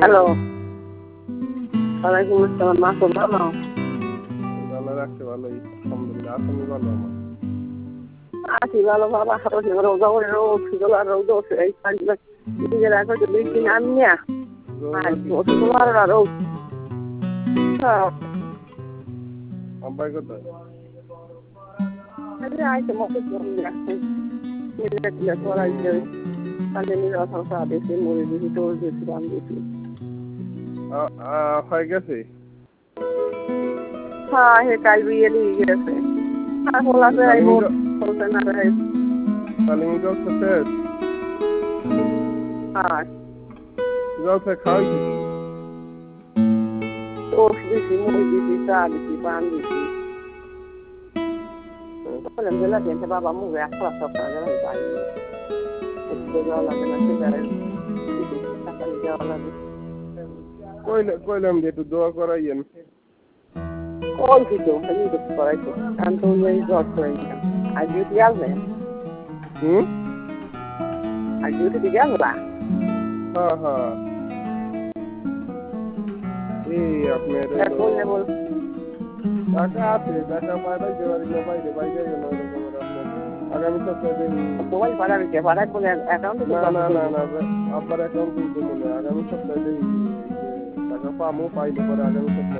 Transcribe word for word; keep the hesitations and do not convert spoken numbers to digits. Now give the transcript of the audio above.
hello ওয়ালাইকুম আসসালাম মা তো ভালো ভালো রাখতে ভালোই আলহামদুলিল্লাহ আপনি ভালো আমার আছি ভালো বাবা রোজ রোজা করে রোজ সুতলা রোদ এই পাঁচগুলো নিজের এখন তো দুই তিন আনি আর সুতলা রোদ আব্বাই কোথায় আইসে মতো নিজে করাইছে তাহলে নিজের সংসার দেখে মরে দিবি তোর দিয়েছি আমি দিয়েছি হয়ে গেছে হ্যাঁ হে কাল বিয়ে নিয়ে গেছে আর হলাতে আইব বলতে না রে তালিম জল শেষ হ্যাঁ জল সে খাওয়াই ওষ দিছি মুড়ি দিছি চা দিছি পান দিছি বললাম যে লাগে বাবা মুখে এক ক্লাস সপ্তাহ গেলে পাই যাওয়া লাগে না সেটারে সকালে যাওয়া লাগে কইলে কইলাম যে একটু দোয়া করাইয়েন কইছি তো আমি তো করাইছি আমি তো ওই জব করাই আর ডিউটি আসবে হুম আর ডিউটি দিকে আসবা হ্যাঁ হ্যাঁ এই আপনার বল টাকা আছে টাকা পাঠাইতে পারি না বাইরে বাইরে গেল আগামী সপ্তাহে মোবাইল পাঠাবি কে পাঠাই বলে অ্যাকাউন্টে না না না না আব্বার অ্যাকাউন্টে দেবো না আগামী সপ্তাহে টাকা পাবো পাইলে পরে আগামী সপ্তাহে